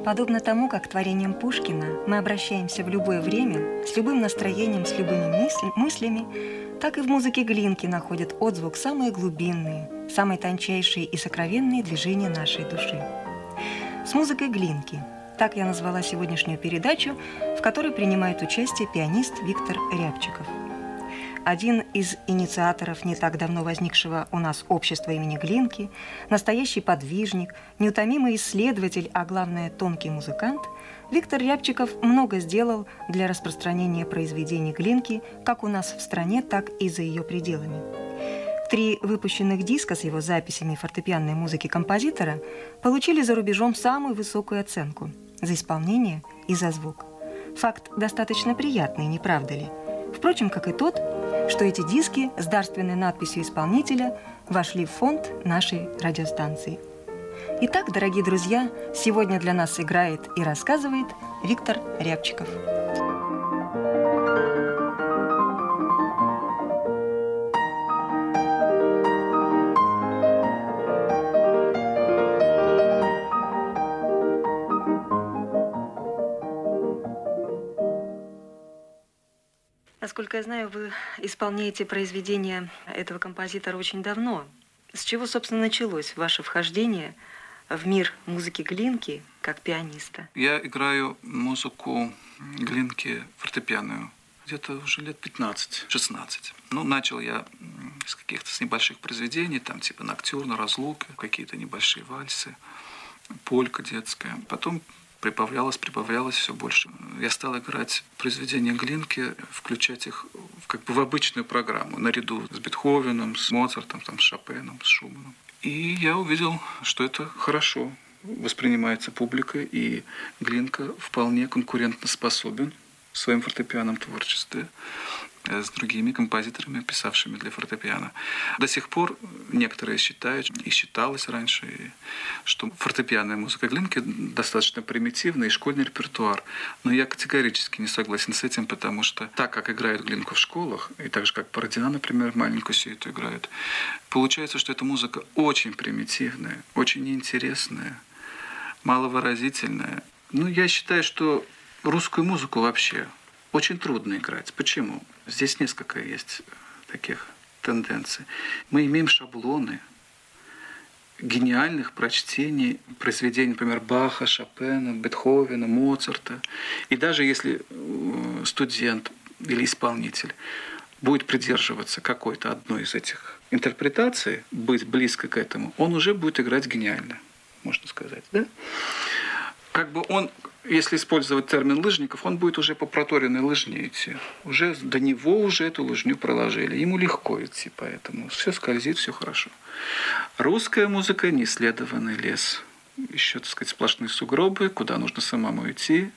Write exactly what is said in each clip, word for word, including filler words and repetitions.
Подобно тому, как творением Пушкина мы обращаемся в любое время, с любым настроением, с любыми мысли, мыслями, так и в музыке Глинки находят отзвук самые глубинные, самые тончайшие и сокровенные движения нашей души. С музыкой Глинки. Так я назвала сегодняшнюю передачу, в которой принимает участие пианист Виктор Рябчиков. Один из инициаторов не так давно возникшего у нас общества имени Глинки, настоящий подвижник, неутомимый исследователь, а главное тонкий музыкант, Виктор Рябчиков много сделал для распространения произведений Глинки как у нас в стране, так и за ее пределами. Три выпущенных диска с его записями фортепианной музыки композитора получили за рубежом самую высокую оценку за исполнение и за звук. Факт достаточно приятный, не правда ли? Впрочем, как и тот, что эти диски с дарственной надписью исполнителя вошли в фонд нашей радиостанции. Итак, дорогие друзья, сегодня для нас играет и рассказывает Виктор Рябчиков. Насколько я знаю, вы исполняете произведения этого композитора очень давно. С чего, собственно, началось ваше вхождение в мир музыки Глинки как пианиста? Я играю музыку Глинки фортепианную где-то уже лет пятнадцать-шестнадцать. Ну, начал я с каких-то с небольших произведений, там типа «Ноктюрна», «Разлука», какие-то небольшие вальсы, полька детская. Потом прибавлялось, прибавлялось все больше. Я стал играть произведения Глинки, включать их как бы в обычную программу, наряду с Бетховеном, с Моцартом, там, с Шопеном, с Шуманом. И я увидел, что это хорошо воспринимается публикой, и Глинка вполне конкурентоспособен в своем фортепианном творчестве с другими композиторами, писавшими для фортепиано. До сих пор некоторые считают, и считалось раньше, что фортепианная музыка Глинки достаточно примитивная и школьный репертуар. Но я категорически не согласен с этим, потому что так, как играют Глинку в школах, и так же, как Бородина, например, маленькую сюиту играют, получается, что эта музыка очень примитивная, очень неинтересная, маловыразительная. Ну, я считаю, что русскую музыку вообще очень трудно играть. Почему? Здесь несколько есть таких тенденций. Мы имеем шаблоны гениальных прочтений произведений, например, Баха, Шопена, Бетховена, Моцарта. И даже если студент или исполнитель будет придерживаться какой-то одной из этих интерпретаций, быть близко к этому, он уже будет играть гениально, можно сказать. Да? Как бы он, если использовать термин лыжников, он будет уже по проторенной лыжне идти. Уже до него уже эту лыжню проложили. Ему легко идти, поэтому все скользит, все хорошо. Русская музыка – неисследованный лес. Еще, так сказать, сплошные сугробы, куда нужно самому идти.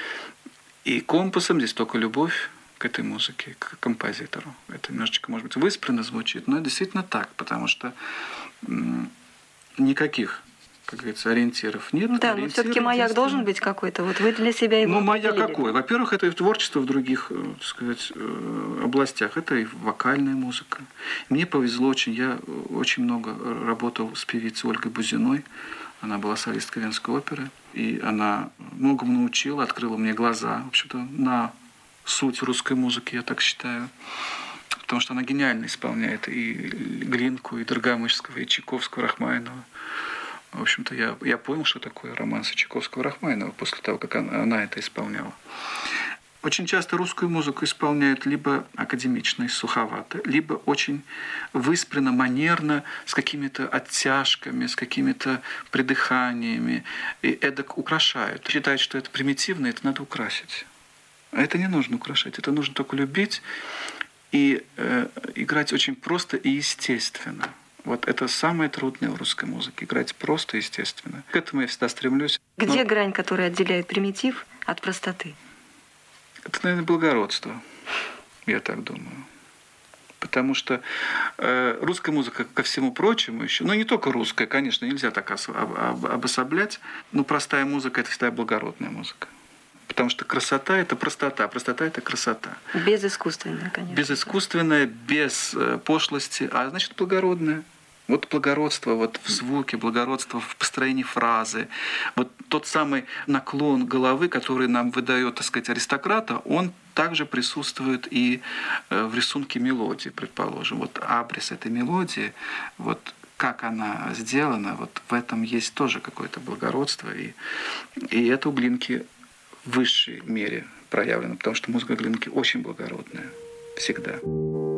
И компасом здесь только любовь к этой музыке, к композитору. Это немножечко, может быть, выспренно звучит, но это действительно так, потому что м- никаких, как говорится, ориентиров нет. Да, но все-таки маяк должен быть какой-то. Вот вы для себя его Ну, маяк определили. какой? Во-первых, это и творчество в других, так сказать, областях. Это и вокальная музыка. Мне повезло очень. Я очень много работал с певицей Ольгой Бузиной. Она была солисткой Венской оперы. И она многому научила, открыла мне глаза, в общем-то, на суть русской музыки, я так считаю. Потому что она гениально исполняет и Глинку, и Доргомышского, и Чайковского, Рахманинова. В общем-то, я, я понял, что такое романсы Чайковского-Рахманинова после того, как она, она это исполняла. Очень часто русскую музыку исполняют либо академично и суховато, либо очень выспренно, манерно, с какими-то оттяжками, с какими-то придыханиями. И эдак украшают. Считают, что это примитивно, это надо украсить. А это не нужно украшать, это нужно только любить и э, играть очень просто и естественно. Вот это самое трудное в русской музыке. Играть просто, естественно. К этому я всегда стремлюсь. Где Но грань, которая отделяет примитив от простоты? это, наверное, благородство, я так думаю. Потому что э, русская музыка, ко всему прочему еще, ну не только русская, конечно, нельзя так ос- об- об- обособлять, но простая музыка – это всегда благородная музыка. Потому что красота – это простота, простота – это красота. Безыскусственная, конечно. Безыскусственная, без э, пошлости, а значит благородная. Вот благородство вот в звуке, благородство в построении фразы. Вот тот самый наклон головы, который нам выдает, так сказать, аристократа, он также присутствует и в рисунке мелодии, предположим. Вот абрис этой мелодии, вот как она сделана, вот в этом есть тоже какое-то благородство. И, и это у Глинки в высшей мере проявлено, потому что музыка Глинки очень благородная всегда.